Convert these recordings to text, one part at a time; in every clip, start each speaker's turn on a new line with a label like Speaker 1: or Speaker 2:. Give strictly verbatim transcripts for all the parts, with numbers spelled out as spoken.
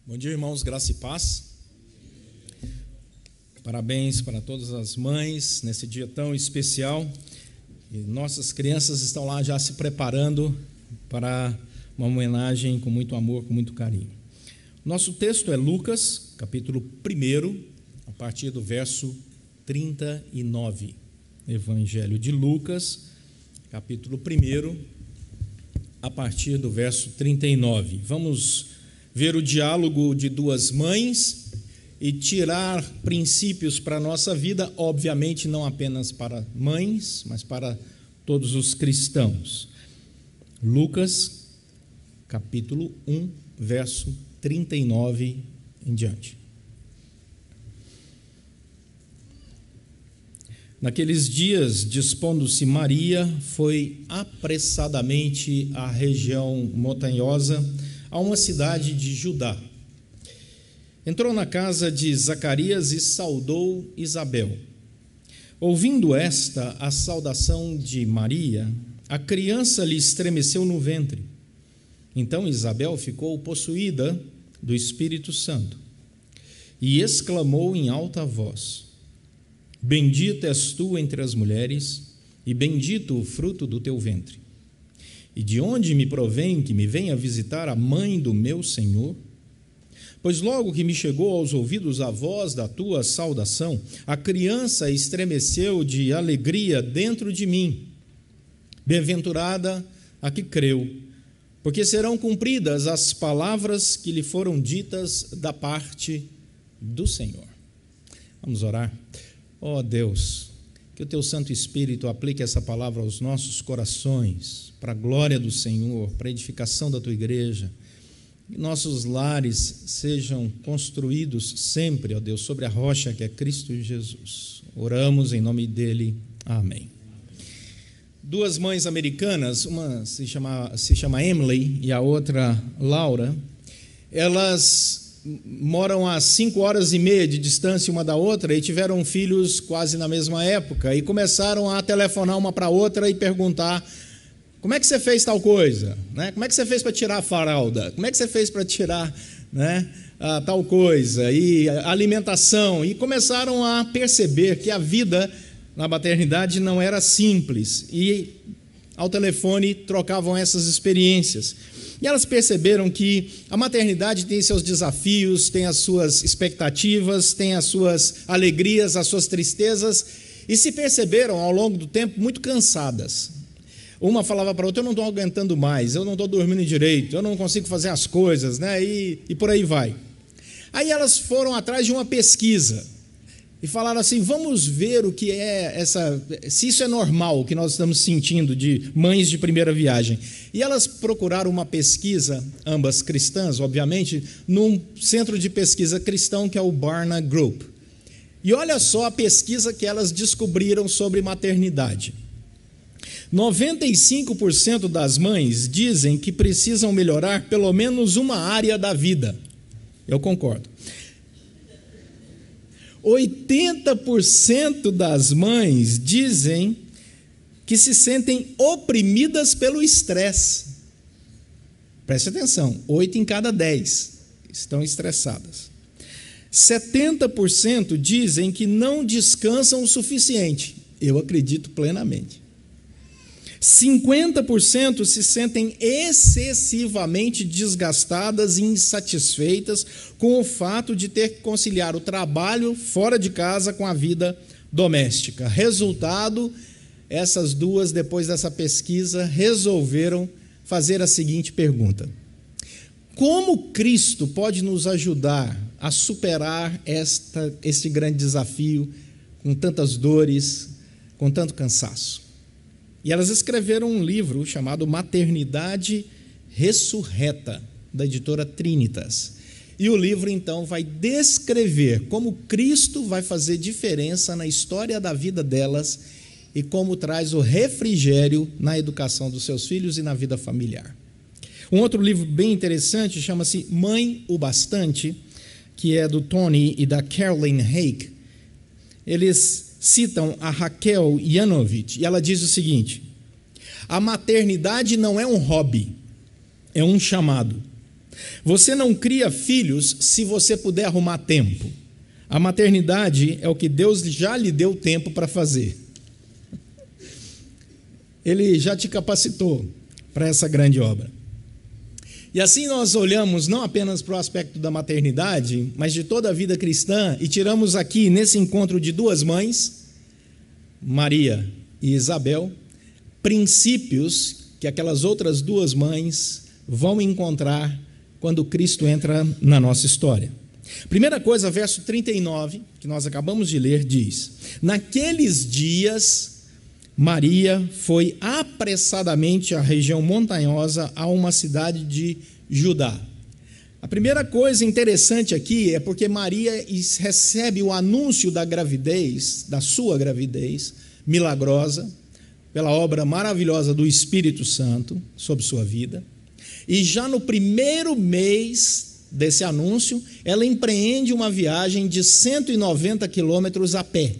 Speaker 1: Bom dia, irmãos, graça e paz. Parabéns para todas as mães nesse dia tão especial. E nossas crianças estão lá já se preparando para uma homenagem com muito amor, com muito carinho. Nosso texto é Lucas, capítulo primeiro, a partir do verso trinta e nove. Evangelho de Lucas, capítulo primeiro, a partir do verso trinta e nove. Vamos ver o diálogo de duas mães e tirar princípios para a nossa vida, obviamente não apenas para mães, mas para todos os cristãos. Lucas, capítulo um, verso trinta e nove em diante. Naqueles dias, dispondo-se Maria, foi apressadamente à região montanhosa, a uma cidade de Judá. Entrou na casa de Zacarias e saudou Isabel. Ouvindo esta a saudação de Maria, a criança lhe estremeceu no ventre. Então Isabel ficou possuída do Espírito Santo e exclamou em alta voz: Bendita és tu entre as mulheres, e bendito o fruto do teu ventre. E de onde me provém que me venha visitar a mãe do meu Senhor? Pois logo que me chegou aos ouvidos a voz da tua saudação, a criança estremeceu de alegria dentro de mim. Bem-aventurada a que creu, porque serão cumpridas as palavras que lhe foram ditas da parte do Senhor. Vamos orar. Ó Deus, que o teu Santo Espírito aplique essa palavra aos nossos corações, para a glória do Senhor, para a edificação da tua igreja. Que nossos lares sejam construídos sempre, ó Deus, sobre a rocha que é Cristo Jesus. Oramos em nome dele. Amém. Duas mães americanas, uma se chama, se chama Emily e a outra Laura, elas moram a cinco horas e meia de distância uma da outra e tiveram filhos quase na mesma época e começaram a telefonar uma para a outra e perguntar: como é que você fez tal coisa? Né? Como é que você fez para tirar a fralda? Como é que você fez para tirar, né, a tal coisa? E a alimentação. E começaram a perceber que a vida na maternidade não era simples. E ao telefone trocavam essas experiências. E elas perceberam que a maternidade tem seus desafios, tem as suas expectativas, tem as suas alegrias, as suas tristezas, e se perceberam ao longo do tempo muito cansadas. Uma falava para a outra: eu não estou aguentando mais, eu não estou dormindo direito, eu não consigo fazer as coisas, né? e, e por aí vai. Aí elas foram atrás de uma pesquisa e falaram assim: vamos ver o que é essa, se isso é normal, o que nós estamos sentindo de mães de primeira viagem. E elas procuraram uma pesquisa, ambas cristãs, obviamente, num centro de pesquisa cristão que é o Barna Group. E olha só a pesquisa que elas descobriram sobre maternidade. noventa e cinco por cento das mães dizem que precisam melhorar pelo menos uma área da vida. Eu concordo. oitenta por cento das mães dizem que se sentem oprimidas pelo estresse. Preste atenção, oito em cada dez estão estressadas. setenta por cento dizem que não descansam o suficiente. Eu acredito plenamente. cinquenta por cento se sentem excessivamente desgastadas e insatisfeitas com o fato de ter que conciliar o trabalho fora de casa com a vida doméstica. Resultado, essas duas, depois dessa pesquisa, resolveram fazer a seguinte pergunta: como Cristo pode nos ajudar a superar esta, este grande desafio com tantas dores, com tanto cansaço? E elas escreveram um livro chamado Maternidade Ressurreta, da editora Trinitas. E o livro, então, vai descrever como Cristo vai fazer diferença na história da vida delas e como traz o refrigério na educação dos seus filhos e na vida familiar. Um outro livro bem interessante chama-se Mãe o Bastante, que é do Tony e da Carolyn Hake. Eles citam a Raquel Yanovich, e ela diz o seguinte: a maternidade não é um hobby, é um chamado. Você não cria filhos se você puder arrumar tempo. A maternidade é o que Deus já lhe deu tempo para fazer. Ele já te capacitou para essa grande obra. E assim nós olhamos não apenas para o aspecto da maternidade, mas de toda a vida cristã, e tiramos aqui, nesse encontro de duas mães, Maria e Isabel, princípios que aquelas outras duas mães vão encontrar quando Cristo entra na nossa história. Primeira coisa, verso trinta e nove, que nós acabamos de ler, diz: naqueles dias, Maria foi apressadamente à região montanhosa, a uma cidade de Judá. A primeira coisa interessante aqui é porque Maria recebe o anúncio da gravidez, da sua gravidez milagrosa, pela obra maravilhosa do Espírito Santo sobre sua vida. E já no primeiro mês desse anúncio, ela empreende uma viagem de cento e noventa quilômetros a pé,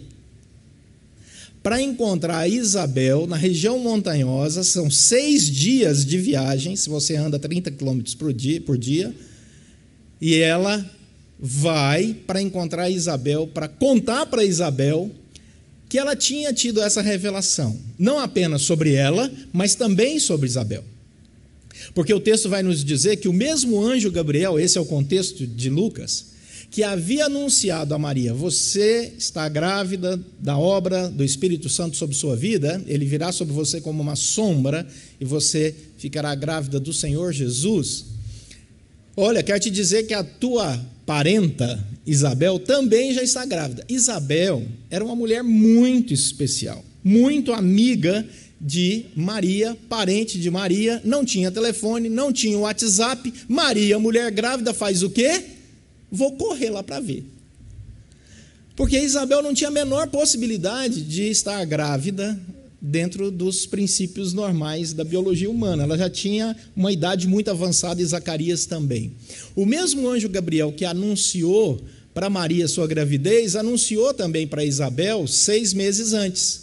Speaker 1: para encontrar Isabel na região montanhosa. São seis dias de viagem, se você anda trinta quilômetros por dia, por dia, e ela vai para encontrar Isabel, para contar para Isabel que ela tinha tido essa revelação, não apenas sobre ela, mas também sobre Isabel. Porque o texto vai nos dizer que o mesmo anjo Gabriel, esse é o contexto de Lucas, que havia anunciado a Maria: você está grávida da obra do Espírito Santo sobre sua vida, ele virá sobre você como uma sombra, e você ficará grávida do Senhor Jesus. Olha, quero te dizer que a tua parenta, Isabel, também já está grávida. Isabel era uma mulher muito especial, muito amiga de Maria, parente de Maria, não tinha telefone, não tinha WhatsApp. Maria, mulher grávida, faz o quê? Vou correr lá para ver. Porque Isabel não tinha a menor possibilidade de estar grávida dentro dos princípios normais da biologia humana. Ela já tinha uma idade muito avançada, e Zacarias também. O mesmo anjo Gabriel que anunciou para Maria sua gravidez, anunciou também para Isabel seis meses antes.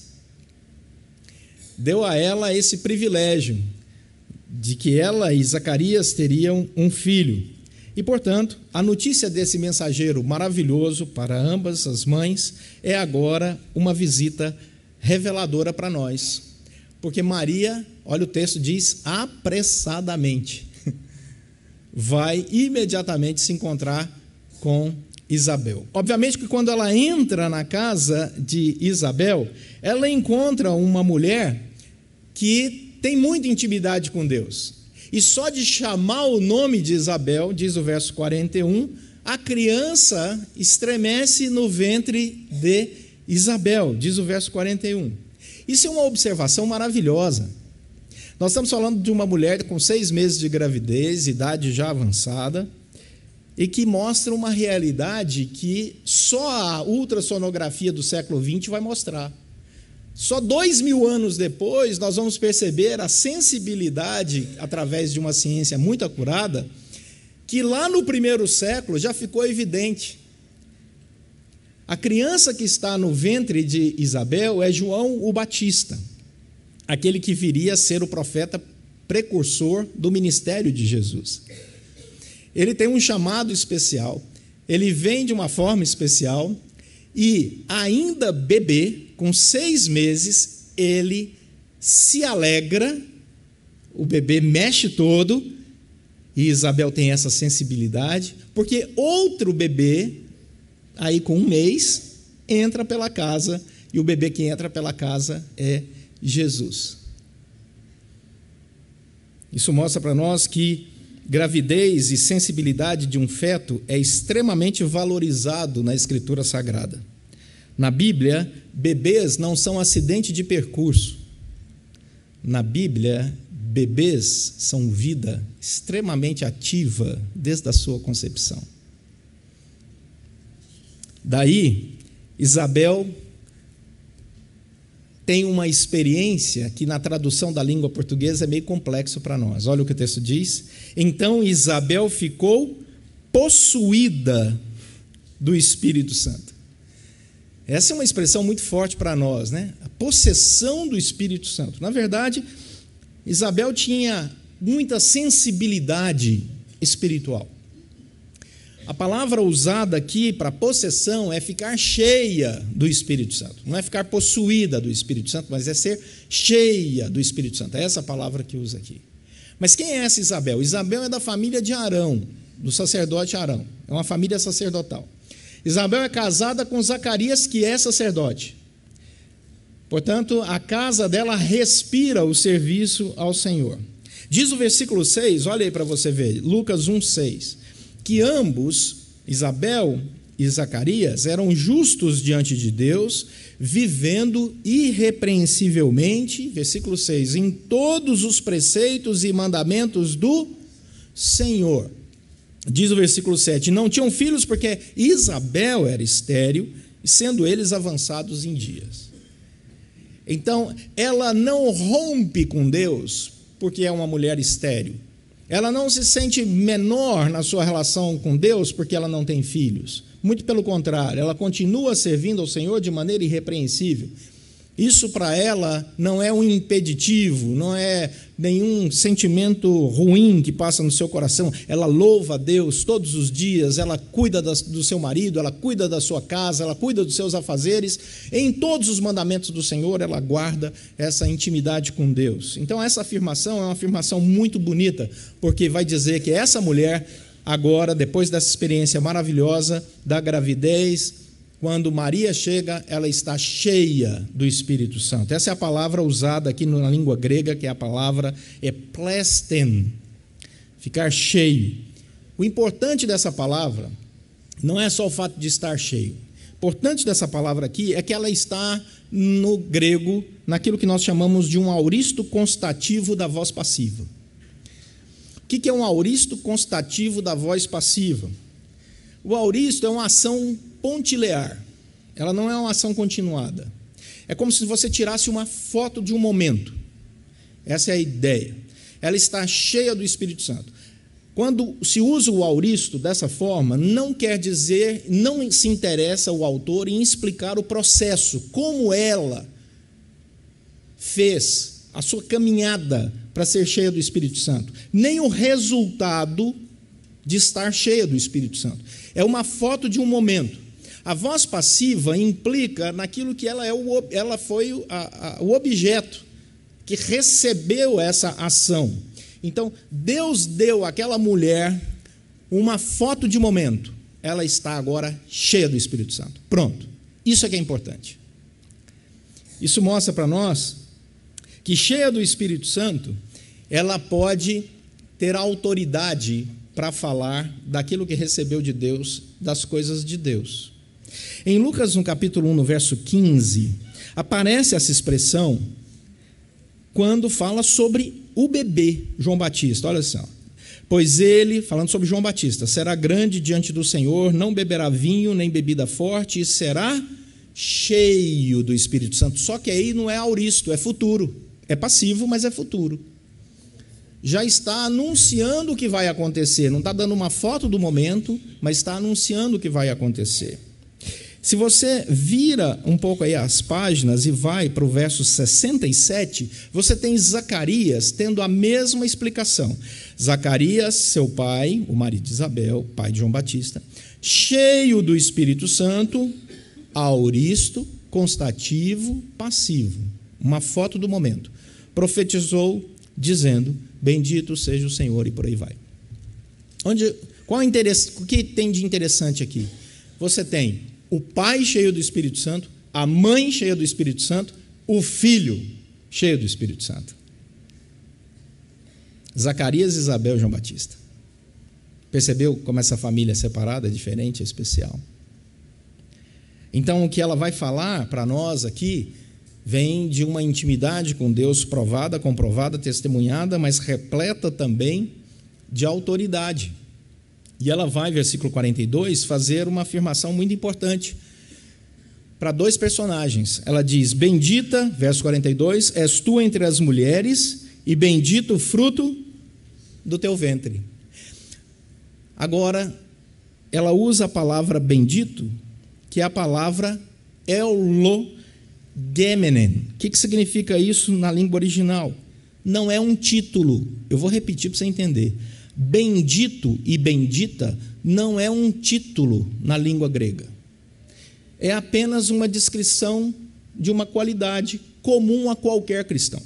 Speaker 1: Deu a ela esse privilégio de que ela e Zacarias teriam um filho. E, portanto, a notícia desse mensageiro maravilhoso para ambas as mães é agora uma visita reveladora para nós. Porque Maria, olha o texto, diz apressadamente, vai imediatamente se encontrar com Isabel. Obviamente que quando ela entra na casa de Isabel, ela encontra uma mulher que tem muita intimidade com Deus. E só de chamar o nome de Isabel, diz o verso quarenta e um, a criança estremece no ventre de Isabel, diz o verso quarenta e um. Isso é uma observação maravilhosa. Nós estamos falando de uma mulher com seis meses de gravidez, idade já avançada, e que mostra uma realidade que só a ultrassonografia do século vinte vai mostrar. Só dois mil anos depois, nós vamos perceber a sensibilidade, através de uma ciência muito acurada, que lá no primeiro século já ficou evidente. A criança que está no ventre de Isabel é João o Batista, aquele que viria a ser o profeta precursor do ministério de Jesus. Ele tem um chamado especial, ele vem de uma forma especial, e ainda bebê, com seis meses, ele se alegra, o bebê mexe todo, e Isabel tem essa sensibilidade, porque outro bebê, aí com um mês, entra pela casa, e o bebê que entra pela casa é Jesus. Isso mostra para nós que gravidez e sensibilidade de um feto é extremamente valorizado na Escritura Sagrada. Na Bíblia, bebês não são acidente de percurso. Na Bíblia, bebês são vida extremamente ativa desde a sua concepção. Daí, Isabel tem uma experiência que na tradução da língua portuguesa é meio complexo para nós. Olha o que o texto diz. Então Isabel ficou possuída do Espírito Santo. Essa é uma expressão muito forte para nós, né? A possessão do Espírito Santo. Na verdade, Isabel tinha muita sensibilidade espiritual. A palavra usada aqui para possessão é ficar cheia do Espírito Santo. Não é ficar possuída do Espírito Santo, mas é ser cheia do Espírito Santo. É essa a palavra que usa aqui. Mas quem é essa Isabel? Isabel é da família de Arão, do sacerdote Arão. É uma família sacerdotal. Isabel é casada com Zacarias, que é sacerdote. Portanto, a casa dela respira o serviço ao Senhor. Diz o versículo seis, olha aí para você ver, Lucas um, seis, que ambos, Isabel e Zacarias, eram justos diante de Deus, vivendo irrepreensivelmente, versículo seis, em todos os preceitos e mandamentos do Senhor. Diz o versículo sete, não tinham filhos porque Isabel era estéril, sendo eles avançados em dias. Então, ela não rompe com Deus porque é uma mulher estéril. Ela não se sente menor na sua relação com Deus porque ela não tem filhos. Muito pelo contrário, ela continua servindo ao Senhor de maneira irrepreensível. Isso para ela não é um impeditivo, não é nenhum sentimento ruim que passa no seu coração. Ela louva a Deus todos os dias, ela cuida do seu marido, ela cuida da sua casa, ela cuida dos seus afazeres. Em todos os mandamentos do Senhor, ela guarda essa intimidade com Deus. Então, essa afirmação é uma afirmação muito bonita, porque vai dizer que essa mulher, agora, depois dessa experiência maravilhosa da gravidez, quando Maria chega, ela está cheia do Espírito Santo. Essa é a palavra usada aqui na língua grega, que é a palavra eplesten, ficar cheio. O importante dessa palavra não é só o fato de estar cheio. O importante dessa palavra aqui é que ela está no grego, naquilo que nós chamamos de um auristo constativo da voz passiva. O que é um auristo constativo da voz passiva? O auristo é uma ação pontilear, ela não é uma ação continuada. É como se você tirasse uma foto de um momento. Essa é a ideia. Ela está cheia do Espírito Santo. Quando se usa o auristo dessa forma, não quer dizer, não se interessa o autor em explicar o processo, como ela fez a sua caminhada para ser cheia do Espírito Santo, nem o resultado de estar cheia do Espírito Santo. É uma foto de um momento. A voz passiva implica naquilo que ela, é o, ela foi o, a, a, o objeto que recebeu essa ação. Então, Deus deu àquela mulher uma foto de momento. Ela está agora cheia do Espírito Santo. Pronto. Isso é que é importante. Isso mostra para nós que, cheia do Espírito Santo, ela pode ter autoridade para falar daquilo que recebeu de Deus, das coisas de Deus. Em Lucas, no capítulo um, no verso quinze, aparece essa expressão quando fala sobre o bebê João Batista. Olha só. Pois ele, falando sobre João Batista, será grande diante do Senhor, não beberá vinho nem bebida forte, e será cheio do Espírito Santo. Só que aí não é auristo, é futuro. É passivo, mas é futuro. Já está anunciando o que vai acontecer. Não está dando uma foto do momento, mas está anunciando o que vai acontecer. Se você vira um pouco aí as páginas e vai para o verso sessenta e sete, você tem Zacarias tendo a mesma explicação. Zacarias, seu pai, o marido de Isabel, pai de João Batista, cheio do Espírito Santo, auristo, constativo, passivo. Uma foto do momento. Profetizou dizendo, bendito seja o Senhor, e por aí vai. Onde, qual é o interesse, o que tem de interessante aqui? Você tem o pai cheio do Espírito Santo, a mãe cheia do Espírito Santo, o filho cheio do Espírito Santo. Zacarias, Isabel e João Batista. Percebeu como essa família é separada, é diferente, é especial? Então, o que ela vai falar para nós aqui vem de uma intimidade com Deus provada, comprovada, testemunhada, mas repleta também de autoridade. E ela vai, versículo quarenta e dois, fazer uma afirmação muito importante para dois personagens. Ela diz, bendita, verso quarenta e dois, és tu entre as mulheres e bendito o fruto do teu ventre. Agora, ela usa a palavra bendito, que é a palavra elogemenen. O que, que significa isso na língua original? Não é um título. Eu vou repetir para você entender. Bendito e bendita não é um título na língua grega. É apenas uma descrição de uma qualidade comum a qualquer cristão.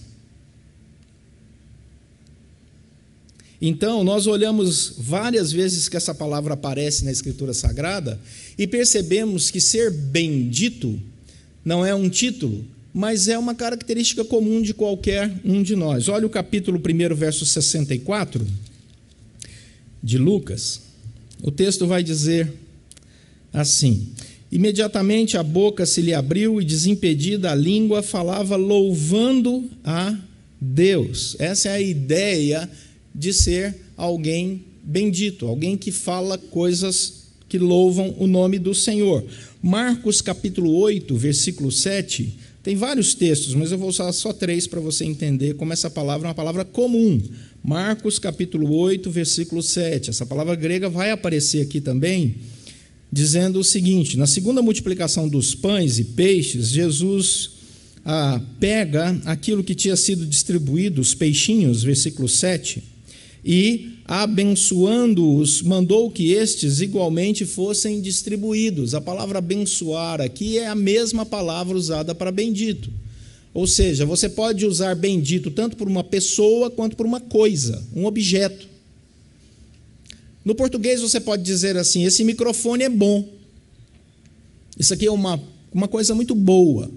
Speaker 1: Então, nós olhamos várias vezes que essa palavra aparece na Escritura Sagrada e percebemos que ser bendito não é um título, mas é uma característica comum de qualquer um de nós. Olha o capítulo um, verso sessenta e quatro de Lucas. O texto vai dizer assim: imediatamente a boca se lhe abriu e, desimpedida a língua, falava louvando a Deus. Essa é a ideia de ser alguém bendito, alguém que fala coisas que louvam o nome do Senhor. Marcos capítulo oito, versículo sete, tem vários textos, mas eu vou usar só três para você entender como essa palavra é uma palavra comum. Marcos capítulo oito, versículo sete, essa palavra grega vai aparecer aqui também, dizendo o seguinte: na segunda multiplicação dos pães e peixes, Jesus ah, pega aquilo que tinha sido distribuído, os peixinhos, versículo sete, e, abençoando-os, mandou que estes igualmente fossem distribuídos. A palavra abençoar aqui é a mesma palavra usada para bendito. Ou seja, você pode usar bendito tanto por uma pessoa quanto por uma coisa, um objeto. No português você pode dizer assim: esse microfone é bom. Isso aqui é uma, uma coisa muito boa.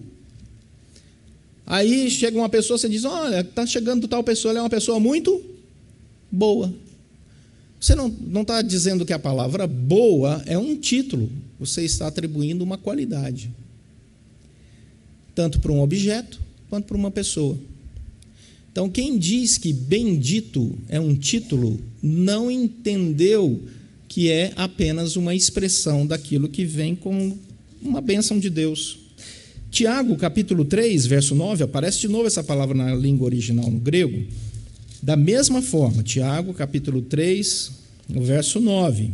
Speaker 1: Aí chega uma pessoa, você diz: olha, está chegando tal pessoa, ela é uma pessoa muito boa. Você não não está dizendo que a palavra boa é um título, você está atribuindo uma qualidade, tanto para um objeto quanto para uma pessoa. Então, quem diz que bendito é um título, não entendeu que é apenas uma expressão daquilo que vem como uma bênção de Deus. Tiago, capítulo três, verso nove, aparece de novo essa palavra na língua original, no grego. Da mesma forma, Tiago, capítulo três, no verso nove.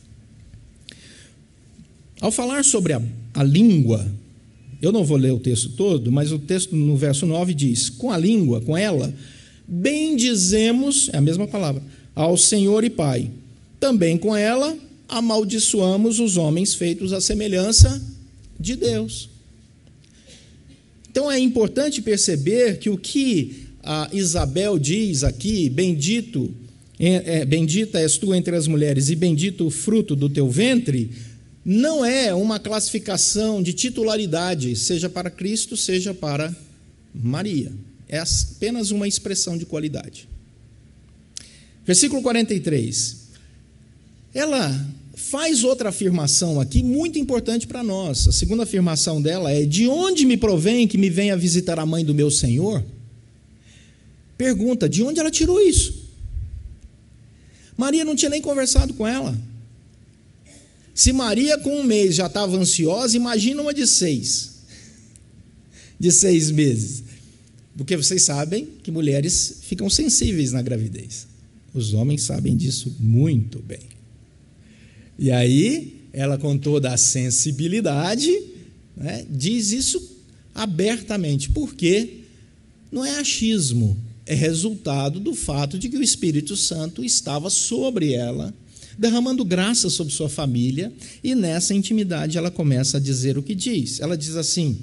Speaker 1: Ao falar sobre a, a língua, eu não vou ler o texto todo, mas o texto no verso nove diz: com a língua, com ela, bendizemos, é a mesma palavra, ao Senhor e Pai. Também com ela, amaldiçoamos os homens feitos à semelhança de Deus. Então é importante perceber que o que a Isabel diz aqui, bendito, é, é, bendita és tu entre as mulheres e bendito o fruto do teu ventre, não é uma classificação de titularidade, seja para Cristo, seja para Maria. É apenas uma expressão de qualidade. Versículo quarenta e três. Ela faz outra afirmação aqui muito importante para nós. A segunda afirmação dela é: de onde me provém que me venha visitar a mãe do meu Senhor? Pergunta: de onde ela tirou isso? Maria não tinha nem conversado com ela. Se Maria com um mês já estava ansiosa, imagina uma de seis. De seis meses. Porque vocês sabem que mulheres ficam sensíveis na gravidez. Os homens sabem disso muito bem. E aí, ela com toda a sensibilidade, né, diz isso abertamente. Por quê? Não é achismo. É resultado do fato de que o Espírito Santo estava sobre ela, derramando graça sobre sua família, e nessa intimidade ela começa a dizer o que diz. Ela diz assim: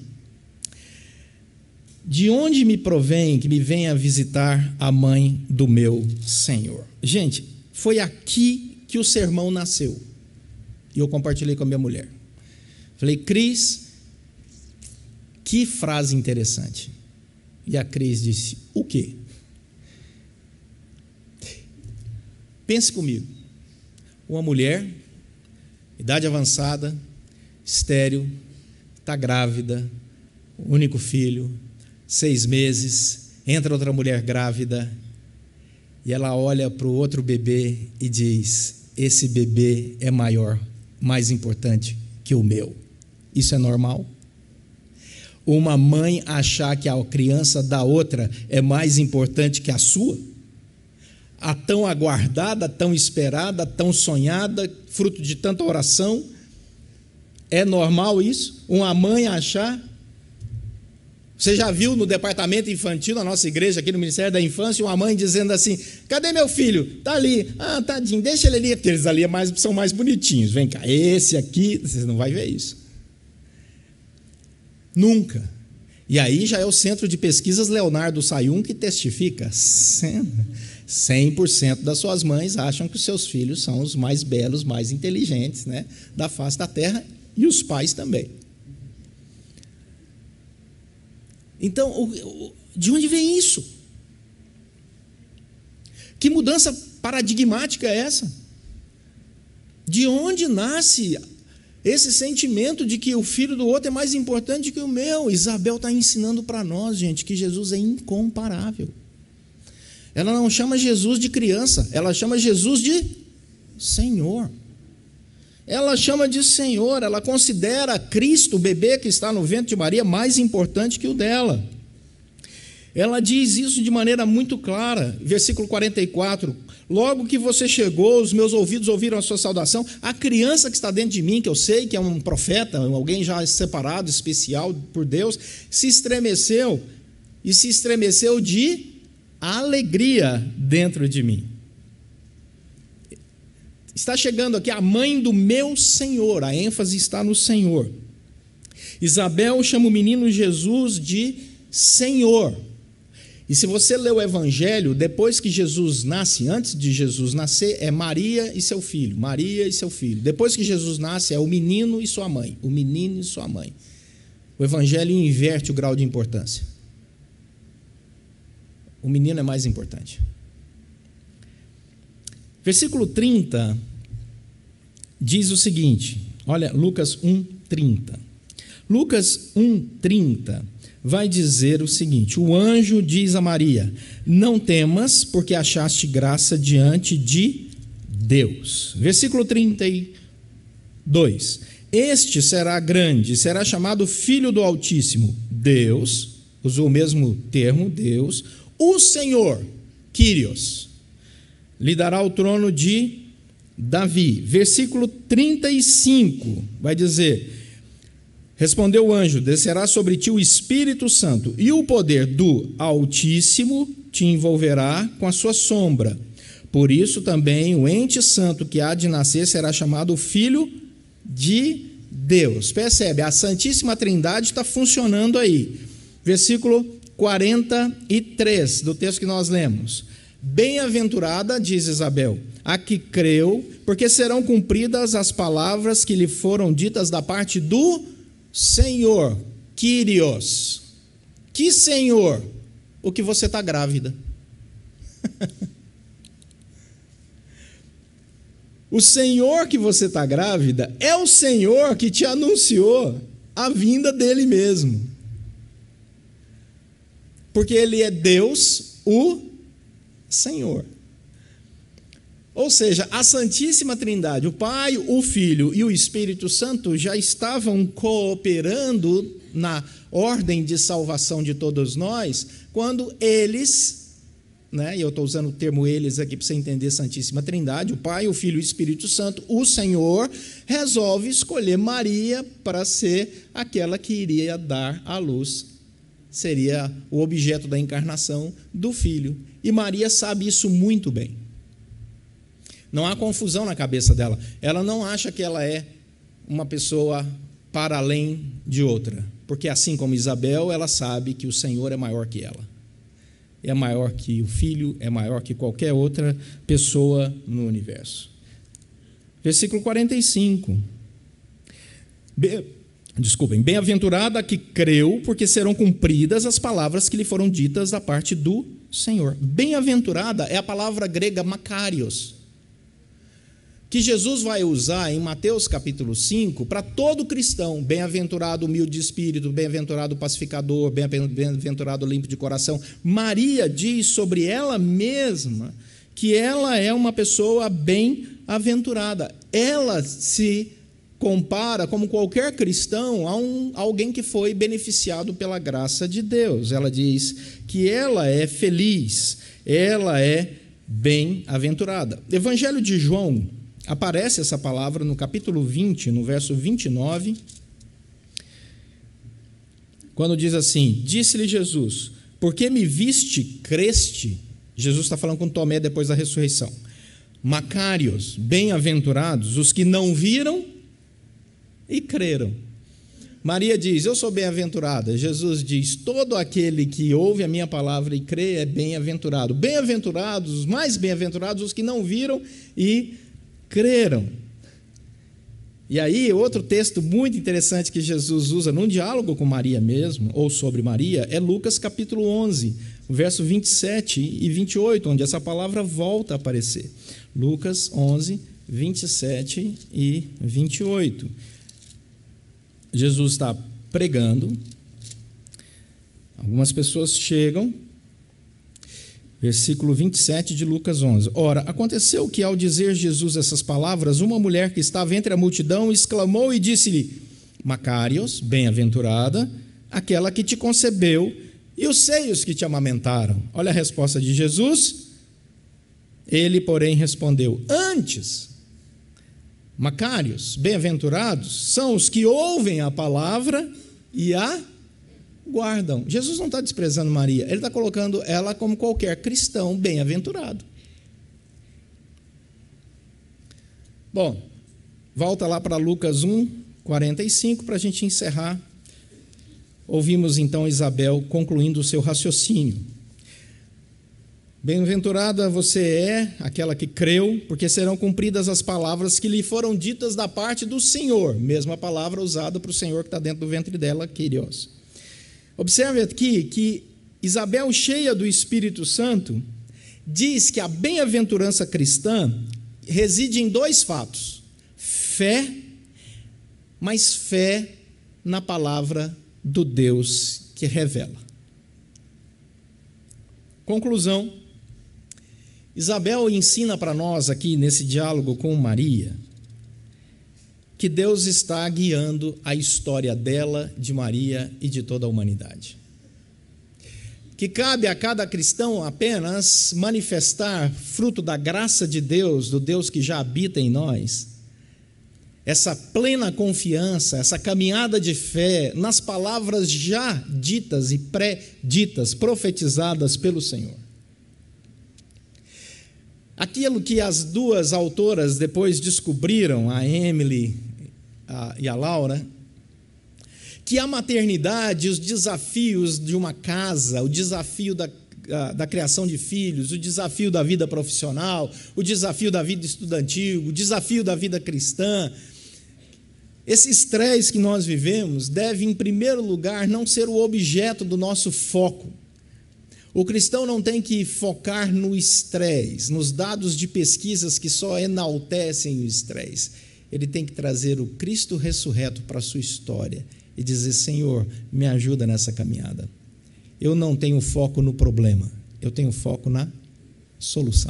Speaker 1: de onde me provém que me venha visitar a mãe do meu Senhor? Gente, foi aqui que o sermão nasceu. E eu compartilhei com a minha mulher. Falei: Cris, que frase interessante. E a Cris disse: o quê? Pense comigo, uma mulher, idade avançada, estéril, está grávida, único filho, seis meses, entra outra mulher grávida, e ela olha para o outro bebê e diz: esse bebê é maior, mais importante que o meu. Isso é normal? Uma mãe achar que a criança da outra é mais importante que a sua? A tão aguardada, tão esperada, tão sonhada, fruto de tanta oração. É normal isso? Uma mãe achar? Você já viu no departamento infantil, na nossa igreja, aqui no Ministério da Infância, uma mãe dizendo assim: cadê meu filho? Está ali. Ah, tadinho, deixa ele ali, porque eles ali é mais, são mais bonitinhos. Vem cá, esse aqui, você não vai ver isso. Nunca. E aí já é o Centro de Pesquisas Leonardo Sayum que testifica: cem por cento das suas mães acham que os seus filhos são os mais belos, mais inteligentes, né, da face da terra, e os pais também. Então, de onde vem isso? Que mudança paradigmática é essa? De onde nasce esse sentimento de que o filho do outro é mais importante que o meu? Isabel está ensinando para nós, gente, que Jesus é incomparável. Ela não chama Jesus de criança, ela chama Jesus de Senhor. Ela chama de Senhor, ela considera Cristo, o bebê que está no ventre de Maria, mais importante que o dela. Ela diz isso de maneira muito clara, versículo quarenta e quatro: logo que você chegou, os meus ouvidos ouviram a sua saudação. A criança que está dentro de mim, que eu sei que é um profeta, alguém já separado, especial por Deus, se estremeceu, e se estremeceu de alegria dentro de mim. Está chegando aqui a mãe do meu Senhor, a ênfase está no Senhor. Isabel chama o menino Jesus de Senhor. E se você ler o Evangelho, depois que Jesus nasce, antes de Jesus nascer, é Maria e seu filho, Maria e seu filho. Depois que Jesus nasce, é o menino e sua mãe, o menino e sua mãe. O Evangelho inverte o grau de importância. O menino é mais importante. Versículo trinta diz o seguinte, olha, Lucas um, trinta. Lucas um, trinta vai dizer o seguinte: o anjo diz a Maria: não temas, porque achaste graça diante de Deus. Versículo trinta e dois: este será grande, será chamado Filho do Altíssimo. Deus, usou o mesmo termo, Deus, o Senhor, Kyrios, lhe dará o trono de Davi. Versículo trinta e cinco vai dizer: respondeu o anjo: descerá sobre ti o Espírito Santo, e o poder do Altíssimo te envolverá com a sua sombra. Por isso também o ente santo que há de nascer será chamado Filho de Deus. Percebe? A Santíssima Trindade está funcionando aí. Versículo quarenta e três do texto que nós lemos: bem-aventurada, diz Isabel, a que creu, porque serão cumpridas as palavras que lhe foram ditas da parte do Senhor, Kyrios. Que Senhor? O que você está grávida. O Senhor que você está grávida é o Senhor que te anunciou a vinda dele mesmo. Porque ele é Deus, o Senhor. Ou seja, a Santíssima Trindade, o Pai, o Filho e o Espírito Santo já estavam cooperando na ordem de salvação de todos nós, quando eles, né, e eu estou usando o termo eles aqui para você entender Santíssima Trindade, o Pai, o Filho e o Espírito Santo, o Senhor resolve escolher Maria para ser aquela que iria dar à luz, seria o objeto da encarnação do Filho. E Maria sabe isso muito bem. Não há confusão na cabeça dela. Ela não acha que ela é uma pessoa para além de outra. Porque assim como Isabel, ela sabe que o Senhor é maior que ela. É maior que o Filho, é maior que qualquer outra pessoa no universo. Versículo quarenta e cinco. Be... Desculpem. Bem-aventurada a que creu, porque serão cumpridas as palavras que lhe foram ditas da parte do Senhor. Bem-aventurada é a palavra grega makarios, que Jesus vai usar em Mateus capítulo cinco para todo cristão. Bem-aventurado humilde de espírito, bem-aventurado pacificador, bem-aventurado limpo de coração. Maria diz sobre ela mesma que ela é uma pessoa bem-aventurada. Ela se compara, como qualquer cristão, a um, alguém que foi beneficiado pela graça de Deus. Ela diz que ela é feliz, ela é bem-aventurada. Evangelho de João, aparece essa palavra no capítulo vinte, no verso vinte e nove. quando diz assim: disse-lhe Jesus, porque me viste, creste. Jesus está falando com Tomé depois da ressurreição. Macários, bem-aventurados os que não viram e creram. Maria diz: eu sou bem-aventurada. Jesus diz: todo aquele que ouve a minha palavra e crê é bem-aventurado. Bem-aventurados, os mais bem-aventurados os que não viram e creram. E aí, outro texto muito interessante que Jesus usa num diálogo com Maria mesmo, ou sobre Maria, é Lucas capítulo onze, verso vinte e sete e vinte e oito, onde essa palavra volta a aparecer. Lucas onze, vinte e sete e vinte e oito. Jesus está pregando, algumas pessoas chegam, versículo vinte e sete de Lucas onze. Ora, aconteceu que ao dizer Jesus essas palavras, uma mulher que estava entre a multidão exclamou e disse-lhe: Macários, bem-aventurada, aquela que te concebeu e os seios que te amamentaram. Olha a resposta de Jesus. Ele, porém, respondeu: antes, Macários, bem-aventurados, são os que ouvem a palavra e a guardam. Jesus não está desprezando Maria, ele está colocando ela como qualquer cristão bem-aventurado. Bom, volta lá para Lucas um, quarenta e cinco, para a gente encerrar. Ouvimos então Isabel concluindo o seu raciocínio. Bem-aventurada você é, aquela que creu, porque serão cumpridas as palavras que lhe foram ditas da parte do Senhor, mesma palavra usada para o Senhor que está dentro do ventre dela, Kyrios. Observe aqui que Isabel, cheia do Espírito Santo, diz que a bem-aventurança cristã reside em dois fatos: fé, mas fé na palavra do Deus que revela. Conclusão: Isabel ensina para nós aqui nesse diálogo com Maria que Deus está guiando a história dela, de Maria e de toda a humanidade. Que cabe a cada cristão apenas manifestar, fruto da graça de Deus, do Deus que já habita em nós, essa plena confiança, essa caminhada de fé nas palavras já ditas e pré-ditas, profetizadas pelo Senhor. Aquilo que as duas autoras depois descobriram, a Emily a, e a Laura, que a maternidade, os desafios de uma casa, o desafio da, a, da criação de filhos, o desafio da vida profissional, o desafio da vida estudantil, o desafio da vida cristã, esse estresse que nós vivemos deve, em primeiro lugar, não ser o objeto do nosso foco. O cristão não tem que focar no estresse, nos dados de pesquisas que só enaltecem o estresse. Ele tem que trazer o Cristo ressurreto para a sua história e dizer: Senhor, me ajuda nessa caminhada. Eu não tenho foco no problema, eu tenho foco na solução.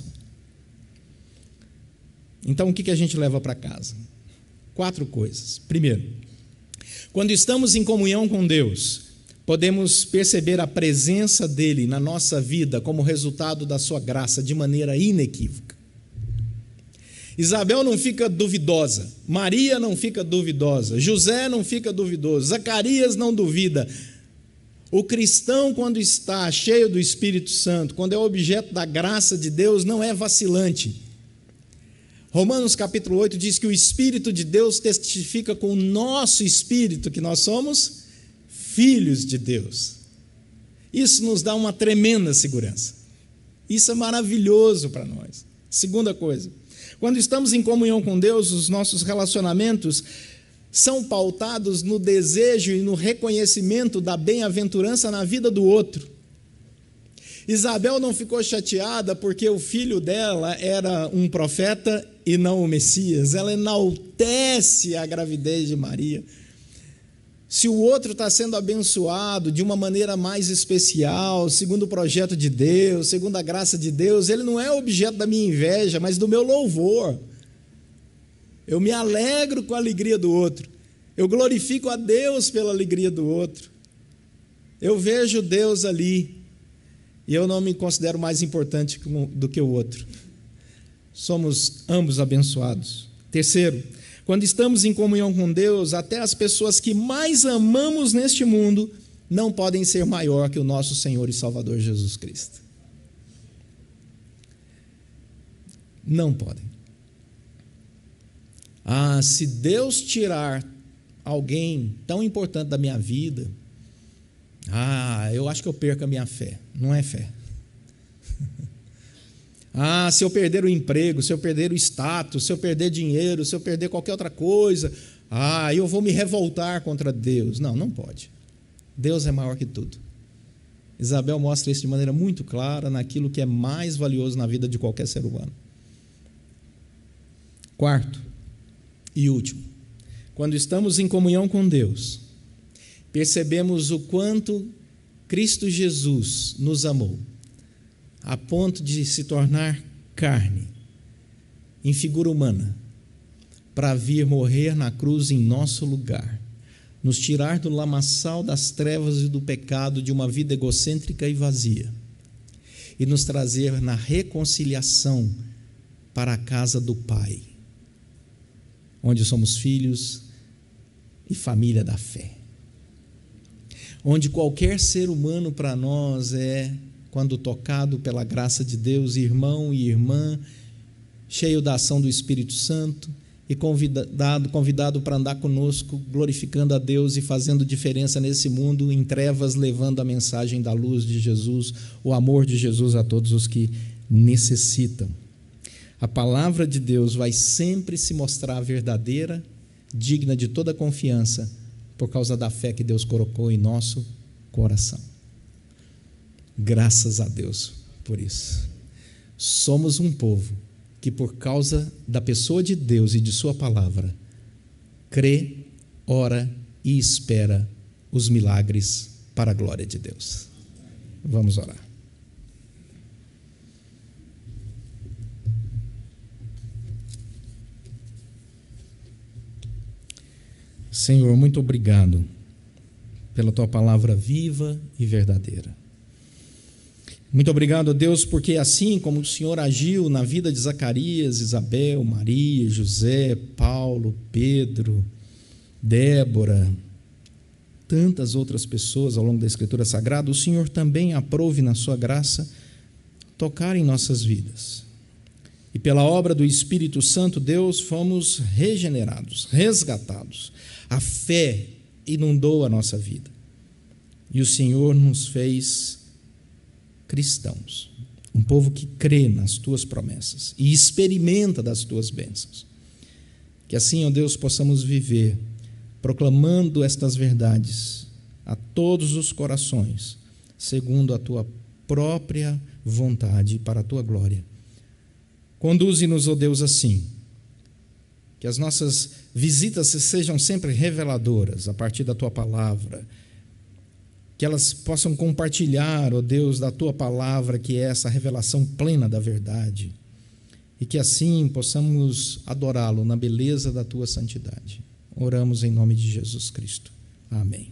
Speaker 1: Então, o que a gente leva para casa? Quatro coisas. Primeiro, quando estamos em comunhão com Deus, podemos perceber a presença dele na nossa vida como resultado da sua graça de maneira inequívoca. Isabel não fica duvidosa, Maria não fica duvidosa, José não fica duvidoso, Zacarias não duvida. O cristão, quando está cheio do Espírito Santo, quando é objeto da graça de Deus, não é vacilante. Romanos capítulo oito diz que o Espírito de Deus testifica com o nosso espírito que nós somos filhos de Deus. Isso nos dá uma tremenda segurança. Isso é maravilhoso para nós. Segunda coisa, quando estamos em comunhão com Deus, os nossos relacionamentos são pautados no desejo e no reconhecimento da bem-aventurança na vida do outro. Isabel não ficou chateada porque o filho dela era um profeta e não o Messias. Ela enaltece a gravidez de Maria. Se o outro está sendo abençoado de uma maneira mais especial, segundo o projeto de Deus, segundo a graça de Deus, ele não é objeto da minha inveja, mas do meu louvor. Eu me alegro com a alegria do outro. Eu glorifico a Deus pela alegria do outro. Eu vejo Deus ali e eu não me considero mais importante do que o outro. Somos ambos abençoados. Terceiro, quando estamos em comunhão com Deus, até as pessoas que mais amamos neste mundo não podem ser maior que o nosso Senhor e Salvador Jesus Cristo. Não podem. Ah, se Deus tirar alguém tão importante da minha vida, ah, eu acho que eu perco a minha fé. Não é fé. Ah, se eu perder o emprego, se eu perder o status, se eu perder dinheiro, se eu perder qualquer outra coisa, ah, eu vou me revoltar contra Deus. Não, não pode. Deus é maior que tudo. Isabel mostra isso de maneira muito clara naquilo que é mais valioso na vida de qualquer ser humano. Quarto e último, quando estamos em comunhão com Deus, percebemos o quanto Cristo Jesus nos amou, a ponto de se tornar carne, em figura humana, para vir morrer na cruz em nosso lugar, nos tirar do lamaçal das trevas e do pecado de uma vida egocêntrica e vazia, e nos trazer na reconciliação para a casa do Pai, onde somos filhos e família da fé, onde qualquer ser humano para nós é, quando tocado pela graça de Deus, irmão e irmã, cheio da ação do Espírito Santo e convidado, convidado para andar conosco, glorificando a Deus e fazendo diferença nesse mundo, em trevas, levando a mensagem da luz de Jesus, o amor de Jesus a todos os que necessitam. A palavra de Deus vai sempre se mostrar verdadeira, digna de toda confiança, por causa da fé que Deus colocou em nosso coração. Graças a Deus por isso. Somos um povo que, por causa da pessoa de Deus e de sua palavra, crê, ora e espera os milagres para a glória de Deus. Vamos orar. Senhor, muito obrigado pela tua palavra viva e verdadeira. Muito obrigado, Deus, porque assim como o Senhor agiu na vida de Zacarias, Isabel, Maria, José, Paulo, Pedro, Débora, tantas outras pessoas ao longo da Escritura Sagrada, o Senhor também aprove na sua graça tocar em nossas vidas. E pela obra do Espírito Santo, Deus, fomos regenerados, resgatados. A fé inundou a nossa vida. E o Senhor nos fez cristãos, um povo que crê nas tuas promessas e experimenta das tuas bênçãos. Que assim, ó Deus, possamos viver proclamando estas verdades a todos os corações, segundo a tua própria vontade e para a tua glória. Conduze-nos, ó Deus, assim, que as nossas visitas sejam sempre reveladoras a partir da tua palavra, que elas possam compartilhar, ó Deus, da tua palavra, que é essa revelação plena da verdade, e que assim possamos adorá-lo na beleza da tua santidade. Oramos em nome de Jesus Cristo. Amém.